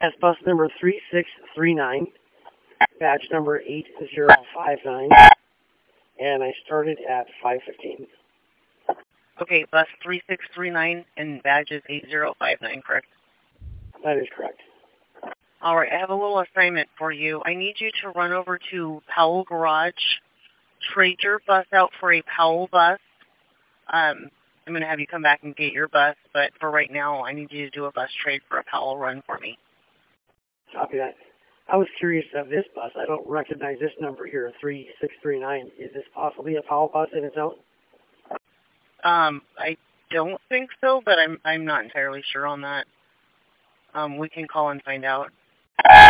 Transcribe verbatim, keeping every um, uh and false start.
That's bus number three six three nine, badge number eight zero five nine, and I started at five fifteen. Okay, bus three six three nine and badge is eight zero five nine, correct? That is correct. All right, I have a little assignment for you. I need you to run over to Powell Garage, trade your bus out for a Powell bus. Um, I'm going to have you come back and get your bus, but for right now, I need you to do a bus trade for a Powell run for me. Copy that. I was curious of this bus. I don't recognize this number here, three six three nine. Is this possibly a Powell bus in its own? Um, I don't think so, but I'm I'm not entirely sure on that. Um, we can call and find out.